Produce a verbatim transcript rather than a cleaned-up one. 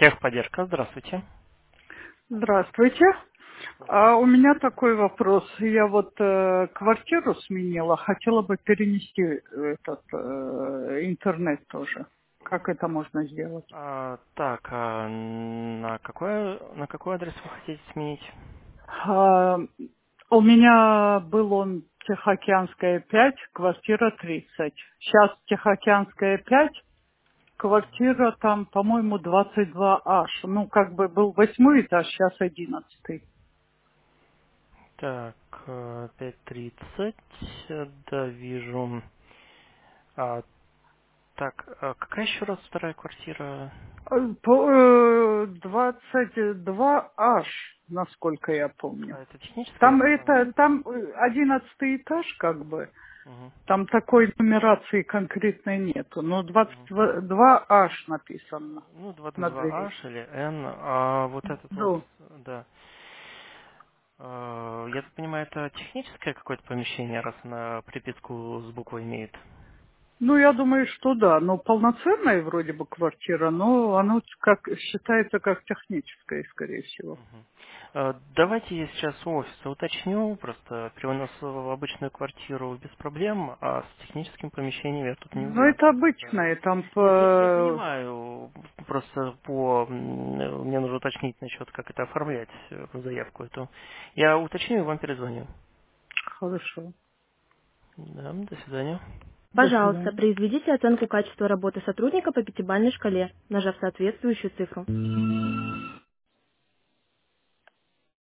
Техподдержка, здравствуйте. Здравствуйте. А у меня такой вопрос. Я вот э, квартиру сменила, хотела бы перенести этот э, интернет тоже. Как это можно сделать? А, так, а на какой, на какой адрес вы хотите сменить? А, у меня был он Тихоокеанская пять, квартира тридцать. Сейчас Тихоокеанская пять, квартира там, по-моему, двадцать два аш. Ну, как бы был восьмой этаж, сейчас одиннадцатый. Так, э, пять тридцать, э, да, вижу. А, так, а какая еще раз вторая квартира? Э, по- э, двадцать два аш, насколько я помню. А, это техническая? Там А, это, там э, одиннадцатый этаж, как бы. мгм, Там такой нумерации конкретной нету. Но двадцать мгм. два аш написано Ну, на двери. двадцать два аш или N, а вот этот вот, Да. да. Э, Я так понимаю, это техническое какое-то помещение, раз на приписку с буквой имеет? Ну, я думаю, что да. Но полноценная вроде бы квартира, но оно как считается как техническое, скорее всего. Мгм. Э, Давайте я сейчас у офиса уточню, просто перенос в обычную квартиру без проблем, а с техническим помещением я тут не Ну, уверен это просто. обычное, там Нет, я, я по... понимаю, просто по м, мне нужно уточнить насчет, как это оформлять, э, заявку эту. Я уточню и вам перезвоню. Хорошо. Да, до свидания. До Пожалуйста, свидания. произведите оценку качества работы сотрудника по пятибалльной шкале, нажав соответствующую цифру.